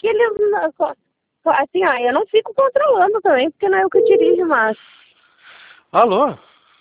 ele... Assim, ó, eu não fico controlando também, porque não é eu que dirijo, mas... Alô?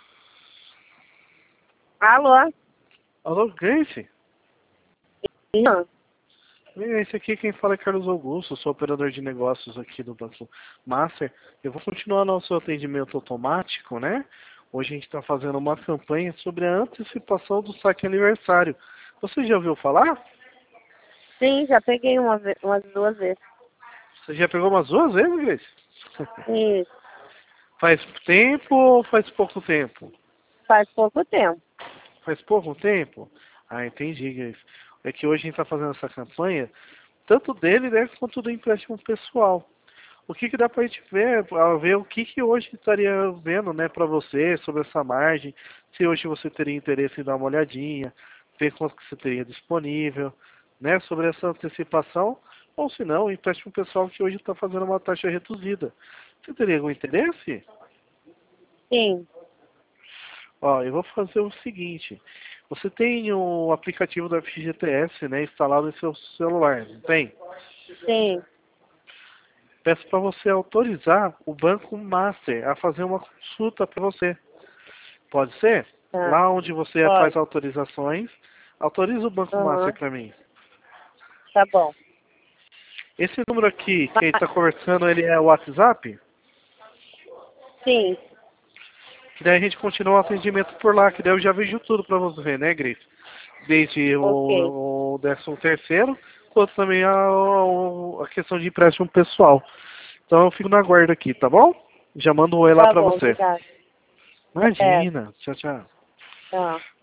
Alô? Alô, Grace? Não. Esse aqui quem fala é Carlos Augusto, sou operador de negócios aqui do Banco Master. Eu vou continuar nosso atendimento automático, né? Hoje a gente está fazendo uma campanha sobre a antecipação do saque aniversário. Você já ouviu falar? Sim, já peguei umas 2 vezes. Você já pegou umas 2 vezes, Grace? Isso, Faz tempo ou faz pouco tempo? faz pouco tempo. Faz pouco tempo? Ah, entendi, Grace. É que hoje a gente está fazendo essa campanha, tanto dele, né, quanto do empréstimo pessoal. O que dá para a gente ver, ver o que hoje estaria vendo, né, para você sobre essa margem, se hoje você teria interesse em dar uma olhadinha, ver quanto que você teria disponível, né, sobre essa antecipação, ou se não, o empréstimo pessoal que hoje está fazendo uma taxa reduzida. Você teria algum interesse? Sim, Ó, eu vou fazer o seguinte, você tem o aplicativo do FGTS, né, instalado em seu celular, não tem? sim. Peço para você autorizar o Banco Master a fazer uma consulta para você. Pode ser? Tá, Lá onde você faz pode. autorizações, autoriza o Banco Master Aham, para mim. tá bom. Esse número aqui que a gente está conversando, ele é o WhatsApp? Sim, Que daí a gente continua o atendimento por lá, que daí eu já vejo tudo para você ver, né, Grace? Desde ok. o 13º, quanto também a questão de empréstimo pessoal. Então eu fico na guarda aqui, tá bom? Já mando um oi lá Tá para bom, você. obrigada. É, Imagina. Tchau, tchau. tá.